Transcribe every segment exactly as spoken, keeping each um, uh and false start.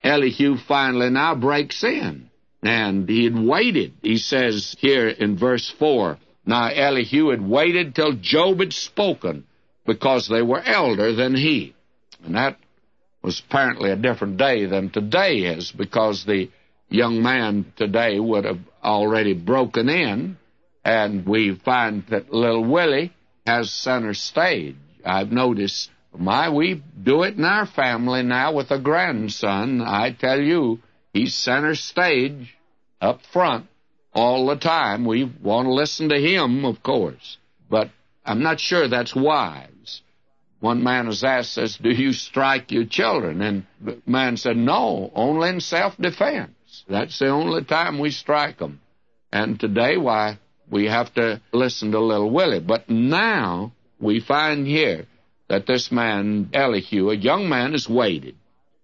Elihu finally now breaks in, and he had waited. He says here in verse four, now Elihu had waited till Job had spoken, because they were elder than he. And that was apparently a different day than today is, because the young man today would have already broken in, and we find that little Willie has center stage. I've noticed, my, we do it in our family now with a grandson. I tell you, he's center stage up front all the time. We want to listen to him, of course, but I'm not sure that's wise. One man was asked, says, do you strike your children? And the man said, no, only in self-defense. That's the only time we strike them. And today, why, we have to listen to little Willie. But now we find here that this man, Elihu, a young man, has waited.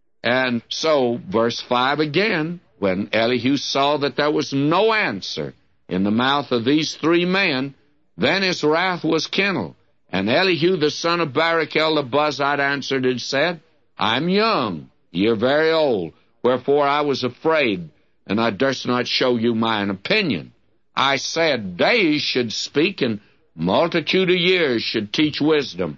And so, verse five again, when Elihu saw that there was no answer in the mouth of these three men, then his wrath was kindled. And Elihu, the son of Barachel the Buzite, answered and said, I'm young, ye are very old, wherefore I was afraid, and I durst not show you mine opinion. I said, days should speak, and multitude of years should teach wisdom.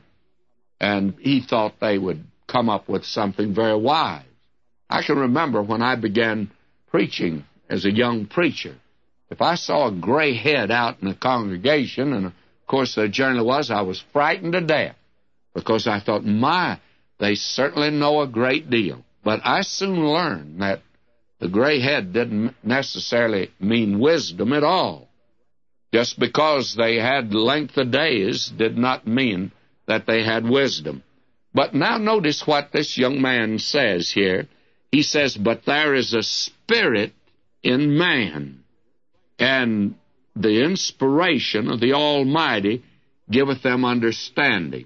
And he thought they would come up with something very wise. I can remember when I began preaching as a young preacher, if I saw a gray head out in the congregation, and of course there generally was, I was frightened to death, because I thought, my, they certainly know a great deal. But I soon learned that the gray head didn't necessarily mean wisdom at all. Just because they had length of days did not mean that they had wisdom. But now notice what this young man says here. He says, but there is a spirit in man, and the inspiration of the Almighty giveth them understanding.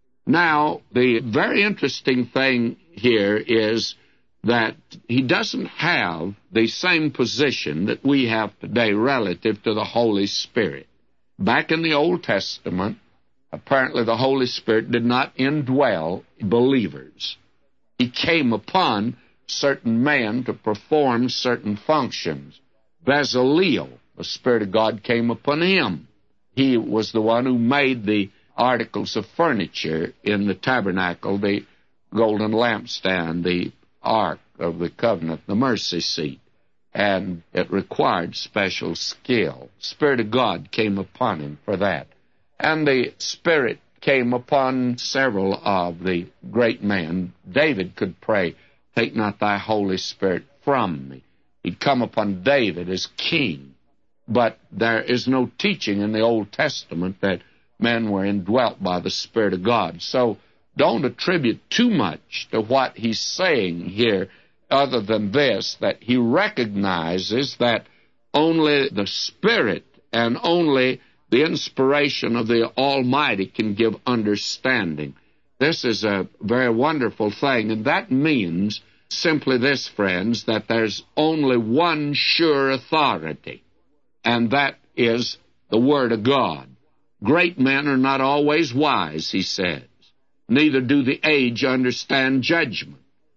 Now, the very interesting thing here is that he doesn't have the same position that we have today relative to the Holy Spirit. Back in the Old Testament, apparently the Holy Spirit did not indwell believers. He came upon certain men to perform certain functions. Bezaleel, the Spirit of God came upon him. He was the one who made the articles of furniture in the tabernacle, the golden lampstand, the Ark of the Covenant, the mercy seat, and it required special skill. Spirit of God came upon him for that. And the Spirit came upon several of the great men. David could pray, take not thy Holy Spirit from me. He'd come upon David as king. But there is no teaching in the Old Testament that men were indwelt by the Spirit of God. So don't attribute too much to what he's saying here, other than this, that he recognizes that only the Spirit and only the inspiration of the Almighty can give understanding. This is a very wonderful thing, and that means simply this, friends, that there's only one sure authority, and that is the Word of God. Great men are not always wise, he says. Neither do the age understand judgment.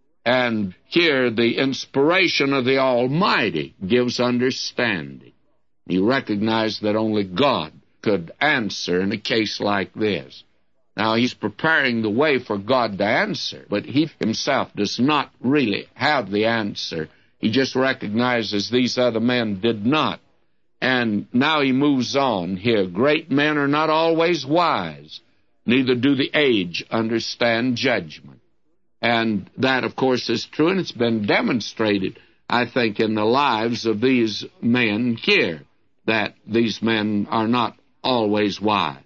And here the inspiration of the Almighty gives understanding. You recognize that only God could answer in a case like this. Now, he's preparing the way for God to answer, but he himself does not really have the answer. He just recognizes these other men did not. And now he moves on here. Great men are not always wise, neither do the age understand judgment. And that, of course, is true, and it's been demonstrated, I think, in the lives of these men here, that these men are not always wise.